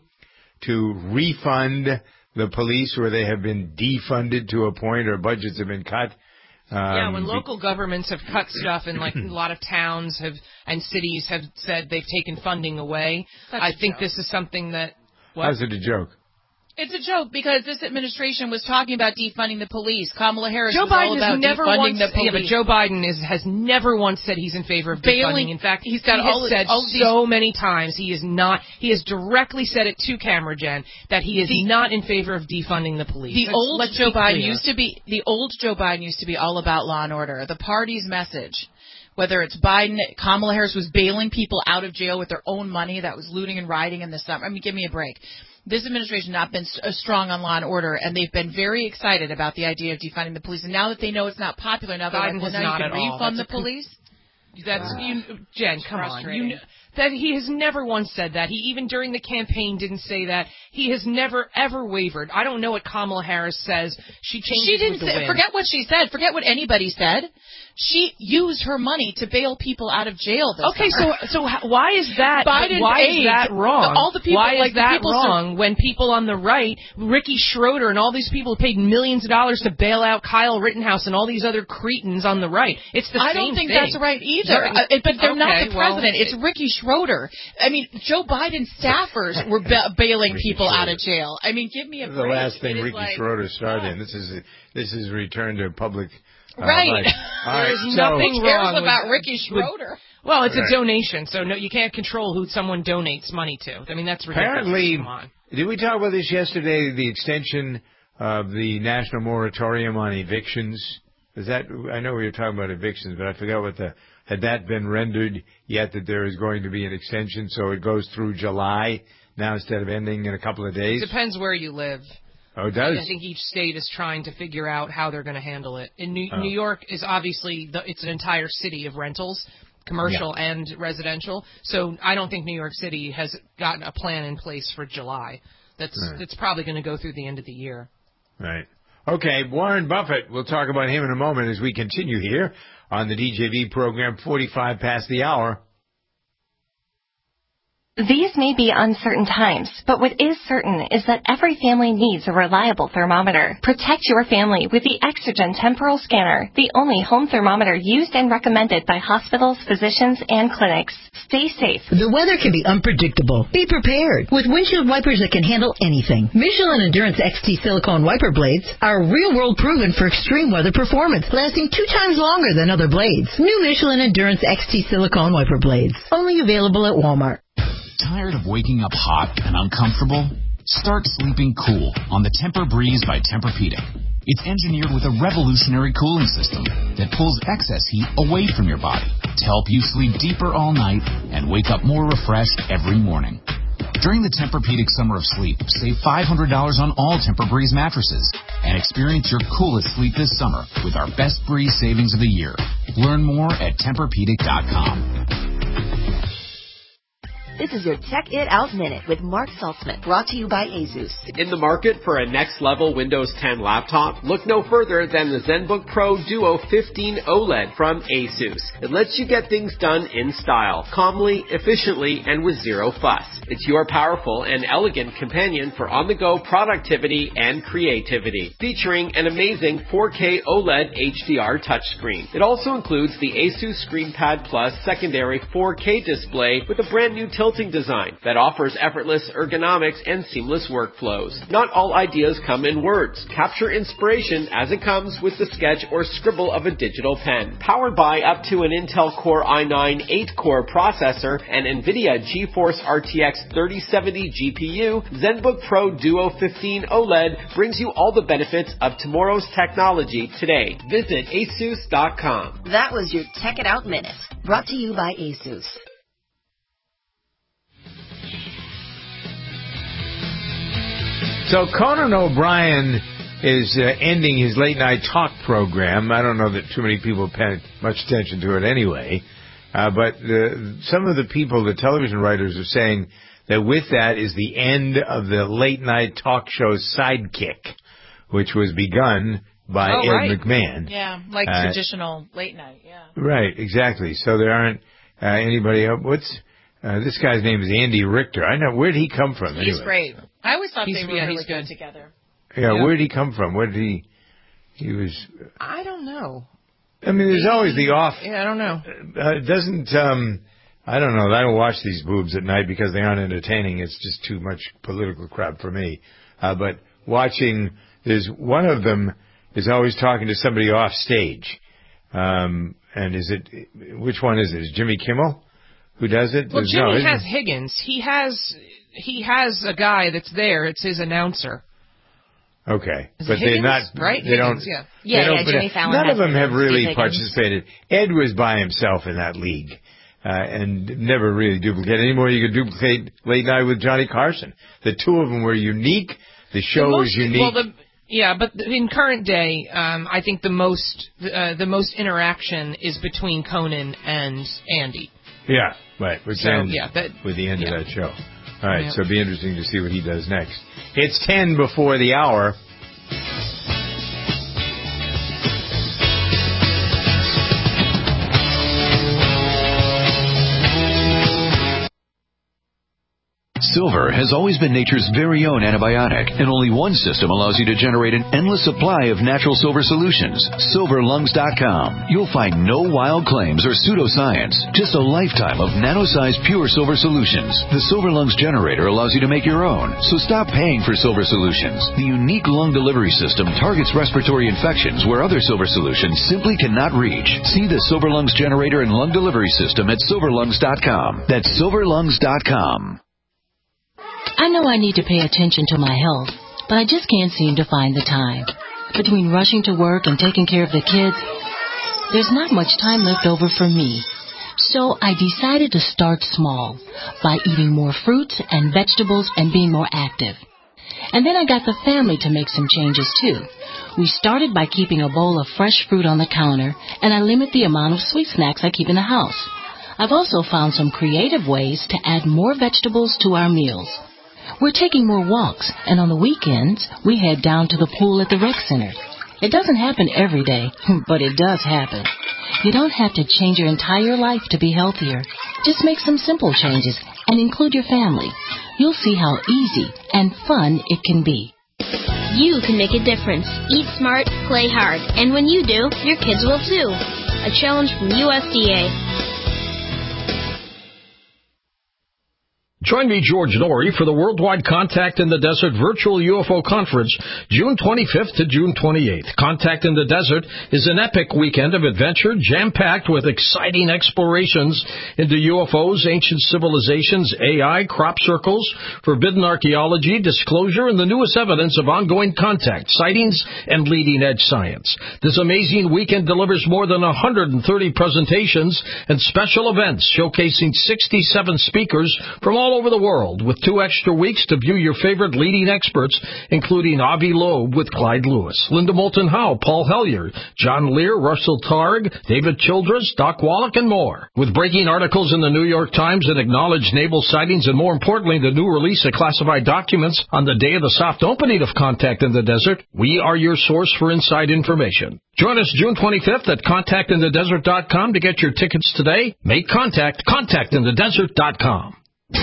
to refund the police where they have been defunded to a point or budgets have been cut. Um, Yeah, when local governments have cut stuff and like a lot of towns have and cities have said they've taken funding away, That's I a think joke. this is something that. What? How's it a joke? It's a joke because this administration was talking about defunding the police. Kamala Harris Joe was all Biden about has never defunding once. the police. Yeah, but Joe Biden is has never once said he's in favor of Bailing- defunding. In fact, he's got he all- has said all these- so many times he is not. He has directly said it to camera, Jen, that he is The- not in favor of defunding the police. The Let's- old let's Joe be Biden clear. used to be the old Joe Biden used to be all about law and order. The party's message, whether it's Biden, Kamala Harris was bailing people out of jail with their own money that was looting and rioting in the summer. I mean, give me a break. This administration has not been st- strong on law and order, and they've been very excited about the idea of defunding the police. And now that they know it's not popular, now they're Biden like, well, has now not you at can all. refund That's the a con- police. That's you, Jen. Come on, you frustrating. know, that he has never once said that. He even during the campaign didn't say that. He has never ever wavered. I don't know what Kamala Harris says. She changes She didn't with the say, wind. forget what she said. Forget what anybody said. She used her money to bail people out of jail this Okay, summer. so so h- why is that? Biden's why aide, is that wrong? all the people- why like is the that people wrong? When people on the right, Ricky Schroeder and all these people paid millions of dollars to bail out Kyle Rittenhouse and all these other cretins on the right. It's the I same don't think thing. that's right either. They're- Uh, but they're not okay, the well, president. it's Ricky Schroeder. I mean, Joe Biden's staffers were ba- bailing Ricky people out Schroeder. of jail. I mean, give me a The break. last thing It is Ricky like, Schroeder started in. This is a, this is return to public. Uh, Right. life. All right, There's so- nothing Who cares wrong with- about Ricky with- Schroeder? Well, it's Right. a donation, so no, you can't control who someone donates money to. I mean, that's ridiculous. Apparently, Come on. did we talk about this yesterday? The extension of the national moratorium on evictions. Is that? I know we were talking about evictions, but I forgot what the had that been rendered yet. That there is going to be an extension, so it goes through July now instead of ending in a couple of days. Depends where you live. Oh, it does? I think each state is trying to figure out how they're going to handle it. In New, Oh. New York is obviously, the, it's an entire city of rentals, commercial Yeah. and residential. So I don't think New York City has gotten a plan in place for July. That's, Right. that's probably going to go through the end of the year. Right. Okay, Warren Buffett. We'll talk about him in a moment as we continue here on the D J V program, forty-five past the hour. These may be uncertain times, but what is certain is that every family needs a reliable thermometer. Protect your family with the Exogen Temporal Scanner, the only home thermometer used and recommended by hospitals, physicians, and clinics. Stay safe. The weather can be unpredictable. Be prepared with windshield wipers that can handle anything. Michelin Endurance X T silicone wiper blades are real-world proven for extreme weather performance, lasting two times longer than other blades. New Michelin Endurance X T silicone wiper blades, only available at Walmart. Tired of waking up hot and uncomfortable? Start sleeping cool on the Tempur-Breeze by Tempur-Pedic. It's engineered with a revolutionary cooling system that pulls excess heat away from your body to help you sleep deeper all night and wake up more refreshed every morning. During the Tempur-Pedic Summer of Sleep, save five hundred dollars on all Tempur-Breeze mattresses and experience your coolest sleep this summer with our best breeze savings of the year. Learn more at Tempur Pedic dot com. This is your Tech It Out Minute with Mark Saltzman, brought to you by ASUS. In the market for a next-level Windows ten laptop? Look no further than the ZenBook Pro Duo fifteen OLED from ASUS. It lets you get things done in style, calmly, efficiently, and with zero fuss. It's your powerful and elegant companion for on-the-go productivity and creativity, featuring an amazing four K OLED H D R touchscreen. It also includes the ASUS ScreenPad Plus secondary four K display with a brand new tilting design that offers effortless ergonomics and seamless workflows. Not all ideas come in words. Capture inspiration as it comes with the sketch or scribble of a digital pen. Powered by up to an Intel Core i nine eight core processor and NVIDIA GeForce R T X thirty seventy G P U, ZenBook Pro Duo fifteen OLED brings you all the benefits of tomorrow's technology today. Visit asus dot com. That was your Tech It Out Minute, brought to you by ASUS. So Conan O'Brien is uh, ending his late night talk program. I don't know that too many people pay much attention to it anyway. Uh, but uh, some of the people, the television writers, are saying that with that is the end of the late night talk show Sidekick, which was begun by oh, Ed right. McMahon. Yeah, like uh, traditional late night, yeah. Right, exactly. So there aren't uh, anybody else. What's uh, this guy's name is Andy Richter. I know. Where did he come from? He's anyway? great. I always thought He's, they were yeah, really he's good. good together. Yeah, Yeah. where did he come from? Where did he? He was. I don't know. I mean, there's always the off. Yeah, I don't know. Uh, doesn't um, I don't know. I don't watch these boobs at night because they aren't entertaining. It's just too much political crap for me. Uh, but watching, there's one of them is always talking to somebody off stage. Um, and is it which one is it? Is Jimmy Kimmel who does it? Well, There's- Jimmy no, has Higgins. He has he has a guy that's there. It's his announcer. Okay, Is but it they're Higgins? not. Right? They don't. Higgins, yeah. they Yeah, don't yeah, put Jimmy it- Fallon None has of them have Higgins, really Steve Higgins. participated. Ed was by himself in that league, uh, and never really duplicated. Anymore, you could duplicate Late Night with Johnny Carson. The two of them were unique. The show The most- was unique. Well, the, yeah, but in current day, um, I think the most uh, the most interaction is between Conan and Andy. yeah, right. Which So, ends yeah, that- with the end yeah. of that show. All right, Yeah. so it'll be interesting to see what he does next. It's ten before the hour. Silver has always been nature's very own antibiotic, and only one system allows you to generate an endless supply of natural silver solutions. silver lungs dot com. You'll find no wild claims or pseudoscience, just a lifetime of nano-sized pure silver solutions. The Silver Lungs generator allows you to make your own, so stop paying for silver solutions. The unique lung delivery system targets respiratory infections where other silver solutions simply cannot reach. See the Silver Lungs generator and lung delivery system at silver lungs dot com. That's silver lungs dot com. I know I need to pay attention to my health, but I just can't seem to find the time. Between rushing to work and taking care of the kids, there's not much time left over for me. So I decided to start small by eating more fruits and vegetables and being more active. And then I got the family to make some changes, too. We started by keeping a bowl of fresh fruit on the counter, and I limit the amount of sweet snacks I keep in the house. I've also found some creative ways to add more vegetables to our meals. We're taking more walks, and on the weekends, we head down to the pool at the rec center. It doesn't happen every day, but it does happen. You don't have to change your entire life to be healthier. Just make some simple changes and include your family. You'll see how easy and fun it can be. You can make a difference. Eat smart, play hard. And when you do, your kids will too. A challenge from U S D A. Join me, George Norrie, for the Worldwide Contact in the Desert Virtual U F O Conference, June twenty-fifth to June twenty-eighth. Contact in the Desert is an epic weekend of adventure, jam-packed with exciting explorations into U F Os, ancient civilizations, A I, crop circles, forbidden archaeology, disclosure, and the newest evidence of ongoing contact, sightings, and leading-edge science. This amazing weekend delivers more than one hundred thirty presentations and special events showcasing sixty-seven speakers from all over the world, with two extra weeks to view your favorite leading experts, including Avi Loeb with Clyde Lewis, Linda Moulton Howe, Paul Hellyer, John Lear, Russell Targ, David Childress, Doc Wallach, and more. With breaking articles in the New York Times and acknowledged naval sightings, and more importantly, the new release of classified documents on the day of the soft opening of Contact in the Desert, we are your source for inside information. Join us June twenty-fifth at contact in the desert dot com to get your tickets today. Make contact, contact in the desert dot com.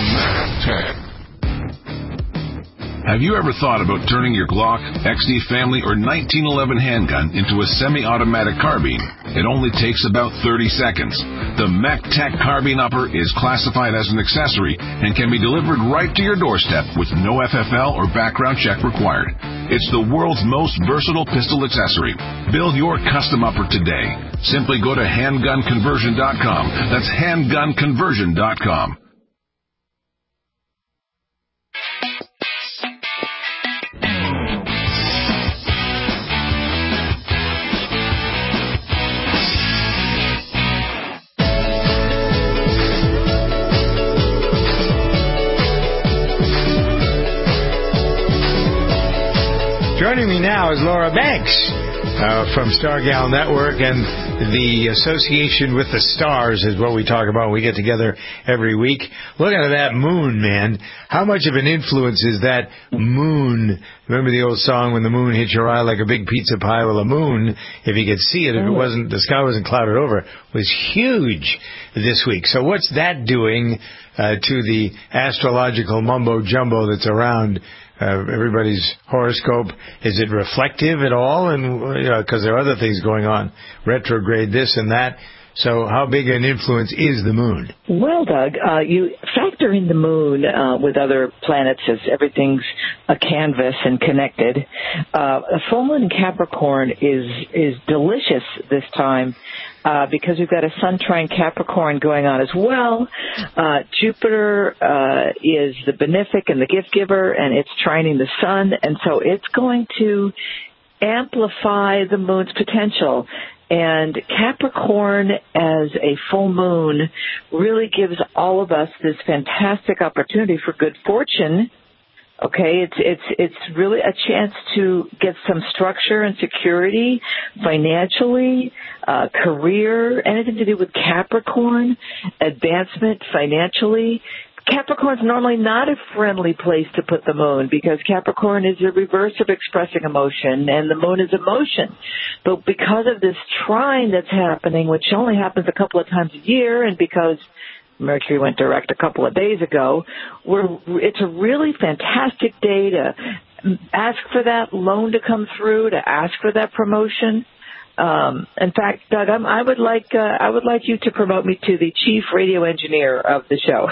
Have you ever thought about turning your Glock, X D Family, or nineteen eleven handgun into a semi-automatic carbine? It only takes about thirty seconds. The MacTac Carbine Upper is classified as an accessory and can be delivered right to your doorstep with no F F L or background check required. It's the world's most versatile pistol accessory. Build your custom upper today. Simply go to handgun conversion dot com. That's handgun conversion dot com. Joining me now is Laura Banks uh, from Stargal Network, and the association with the stars is what we talk about when we get together every week. Look at that moon, man. How much of an influence is that moon? Remember the old song, when the moon hits your eye like a big pizza pie? Well, the moon, if you could see it, if it wasn't, the sky wasn't clouded over, was huge this week. So what's that doing uh, to the astrological mumbo-jumbo that's around Uh, everybody's horoscope? Is it reflective at all? And you know, because there are other things going on, retrograde this and that. So how big an influence is the moon? Well, Doug, uh, you factor in the moon uh, with other planets as everything's a canvas and connected. Uh, a full moon in Capricorn is is delicious this time uh, because we've got a sun trine Capricorn going on as well. Uh, Jupiter uh, is the benefic and the gift giver, and it's trining the sun, and so it's going to amplify the moon's potential. And Capricorn as a full moon really gives all of us this fantastic opportunity for good fortune. Okay, it's it's it's really a chance to get some structure and security financially, uh, career, anything to do with Capricorn, advancement financially. Capricorn's normally not a friendly place to put the moon because Capricorn is the reverse of expressing emotion, and the moon is emotion. But because of this trine that's happening, which only happens a couple of times a year, and because Mercury went direct a couple of days ago, we're, it's a really fantastic day to ask for that loan to come through, to ask for that promotion. Um, in fact, Doug, I'm, I would like uh, I would like you to promote me to the chief radio engineer of the show.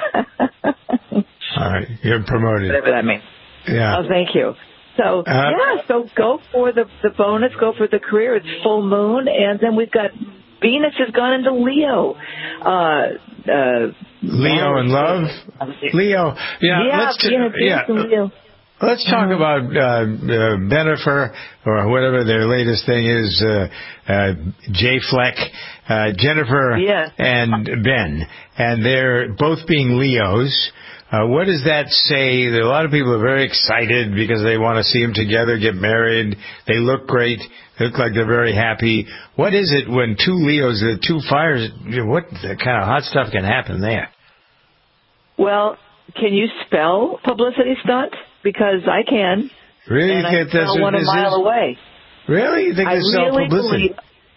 All right, you're promoted. Whatever that means. Yeah. Oh, thank you. So uh, yeah, so go for the the bonus, go for the career. It's full moon, and then we've got Venus has gone into Leo. Uh, uh, Leo and love. Leo. Yeah. Yeah. Let's t- Venus, yeah. Venus and Leo. Let's talk about uh, uh, Bennifer, or whatever their latest thing is, uh, uh, J Fleck, uh, Jennifer yeah. and Ben. And they're both being Leos. Uh, what does that say? There are a lot of people are very excited because they want to see them together, get married. They look great. They look like they're very happy. What is it when two Leos, the two fires, you know, what kind of hot stuff can happen there? Well, can you spell publicity stunt? Because I can. Really? And You I think that's spell what one a this mile is? away. Really? You think I this is all really publicity? believe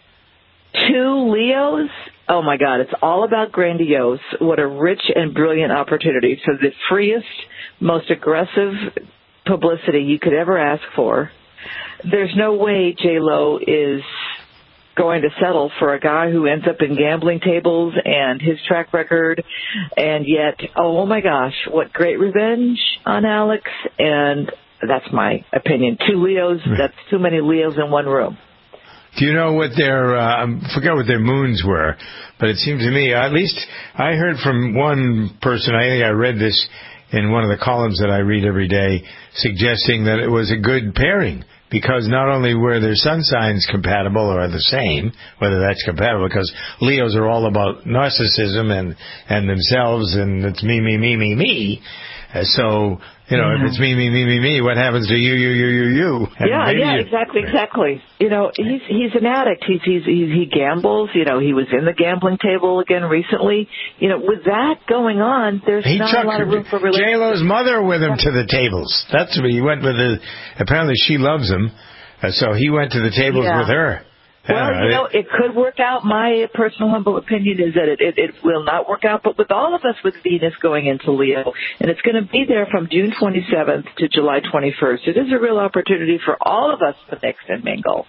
two Leos, oh my God, it's all about grandiose. What a rich and brilliant opportunity for the freest, most aggressive publicity you could ever ask for. There's no way J-Lo is going to settle for a guy who ends up in gambling tables and his track record, and yet, oh my gosh, what great revenge on Alex, and that's my opinion. Two Leos, that's too many Leos in one room. Do you know what their, uh, I forget what their moons were, but it seemed to me, at least I heard from one person, I think I read this in one of the columns that I read every day, suggesting that it was a good pairing, because not only were their sun signs compatible or the same, whether that's compatible, because Leos are all about narcissism and, and themselves, and it's me, me, me, me, me. Uh, so, you know, mm-hmm. if it's me, me, me, me, me, what happens to you, you, you, you, you? And yeah, yeah, you, exactly, exactly. You know, he's he's an addict. He's, he's he's he gambles. You know, he was in the gambling table again recently. You know, with that going on, there's he not a lot of room for relationships. J-Lo's mother with him to the tables. That's what he went with. The, apparently, she loves him, uh, so he went to the tables yeah. with her. Well, uh, you know, it could work out. My personal humble opinion is that it, it, it will not work out, but with all of us with Venus going into Leo, and it's going to be there from June twenty-seventh to July twenty-first, it is a real opportunity for all of us to mix and mingle.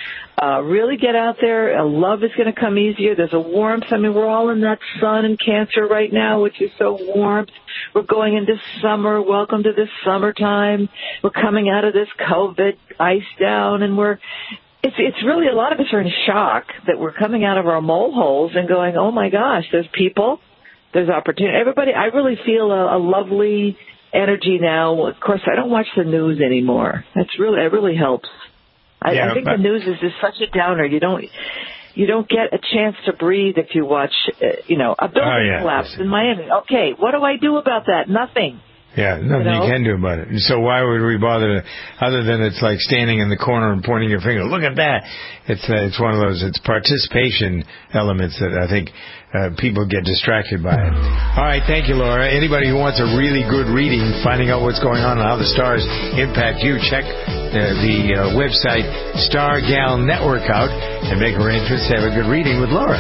Uh, really get out there. Uh, love is going to come easier. There's a warmth. I mean, we're all in that sun and Cancer right now, which is so warm. We're going into summer. Welcome to this summertime. We're coming out of this COVID ice down, and we're It's it's really, a lot of us are in shock that we're coming out of our mole holes and going, oh my gosh, there's people, there's opportunity. Everybody, I really feel a, a lovely energy now. Of course, I don't watch the news anymore. That's really, it really helps. I, yeah, I think but, the news is just such a downer. You don't, you don't get a chance to breathe if you watch, uh, you know, a building oh, yeah. collapse in Miami. Okay, what do I do about that? Nothing. Yeah, nothing you, know? you can do about it. So why would we bother to, other than it's like standing in the corner and pointing your finger, look at that. It's uh, it's one of those, it's participation elements that I think uh, people get distracted by it. All right, thank you, Laura. Anybody who wants a really good reading, finding out what's going on and how the stars impact you, check uh, the uh, website Star Gal Network out and make arrangements to have a good reading with Laura.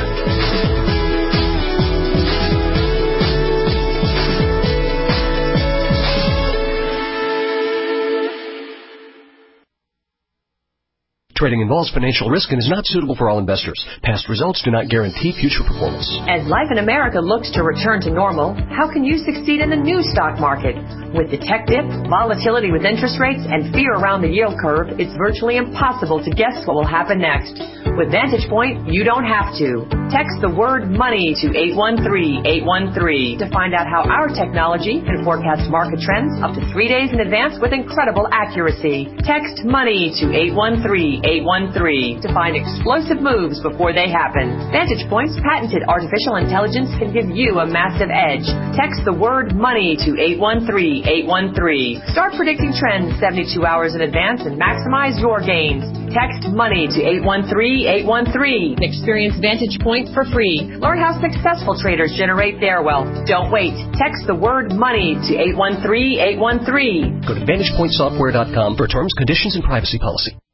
Trading involves financial risk and is not suitable for all investors. Past results do not guarantee future performance. As life in America looks to return to normal, how can you succeed in the new stock market? With the tech dip, volatility with interest rates, and fear around the yield curve, it's virtually impossible to guess what will happen next. With Vantage Point, you don't have to. Text the word money to eight one three, eight one three to find out how our technology can forecast market trends up to three days in advance with incredible accuracy. Text money to eight one three, eight one three to find explosive moves before they happen. Vantage Point's patented artificial intelligence can give you a massive edge. Text the word money to eight one three, eight one three. Start predicting trends seventy-two hours in advance and maximize your gains. Text money to eight one three, eight one three. Experience Vantage Point for free. Learn how successful traders generate their wealth. Don't wait. Text the word money to eight one three, eight one three. Go to vantage point software dot com for terms, conditions, and privacy policy.